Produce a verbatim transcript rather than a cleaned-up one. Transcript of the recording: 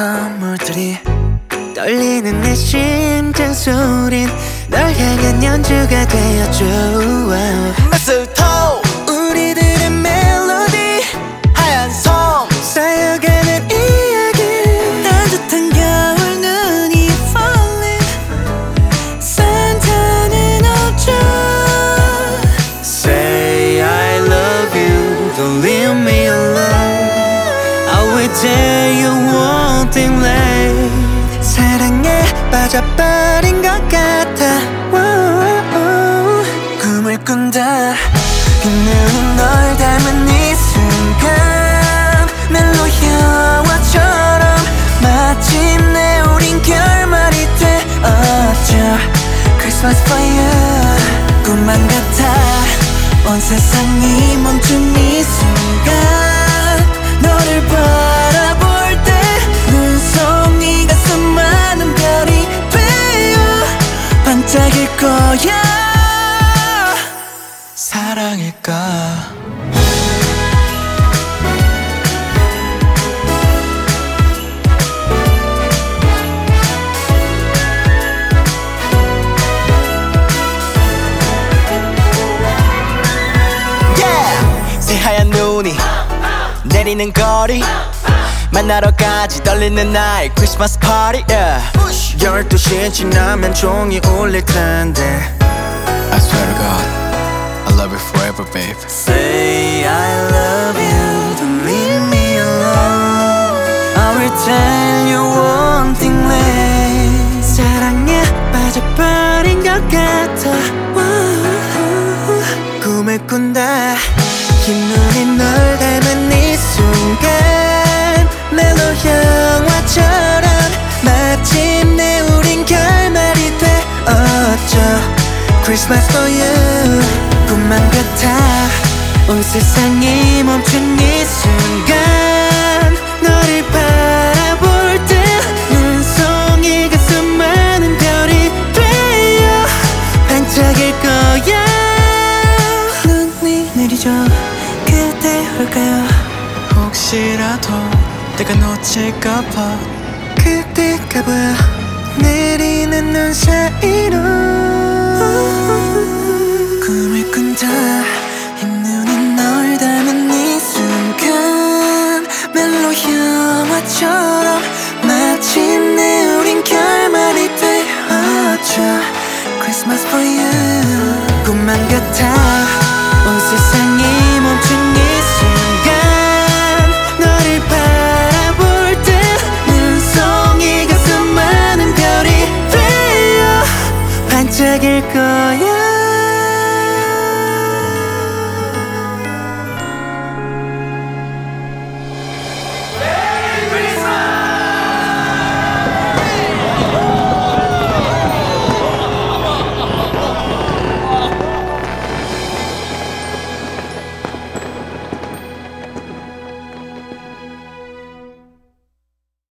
선물들이 떨리는 내 심장 소린 널 향한 연주가 되어줘. Mistletoe 우리들의 멜로디 하얀 섬 쌓여가는 이야기 따뜻한 겨울 눈이 falling 산타는 없죠. Say I love you don't leave me alone I will tell you one thing late 사랑에 빠져버린 것 같아. Whoa, 꿈을 꾼다 그 눈은 널 닮은 이 순간 멜로 영화처럼 마침내 우린 결말이 되었죠. Christmas for you 꿈만 같아 온 세상이 멈춘 이 순간 너를 바라볼 때 눈송이가 수많은 별이 되어 반짝일 거야. 사랑일까 yeah! 새하얀 눈이 내리는 거리 만나러까지 떨리는 나의 크리스마스 파티 yeah. 열두 시에 지나면 종이 울릴 텐데 I swear to God, I love you forever, babe. Say I love you, don't leave me alone I will tell you one thing late 사랑에 빠져버린 것 같아. Whoa, 꿈을 꾼다 흰 눈이 널 닮은 이 순간 멜로 영화처럼 마침내 우린 결말이 되었죠. Christmas for you 꿈만 같아 온 세상이 멈춘 이 순간 너를 바라볼 때 눈송이가 수많은 별이 되어 반짝일 거야. 눈이 내리죠 그때 올까요 혹시라도 내가 놓칠까봐 그때가 보여 내리는 눈 사이로 꿈을 꾼다 흰 눈이 널 닮은 이 순간 멜로 영화처럼 마침내 우린 결말이 되었죠. Christmas for you 꿈만 같아 온 세상이 멈춘 이 순간 너를 바라볼 때 눈송이가 수많은 별이 되어 반짝일 거야.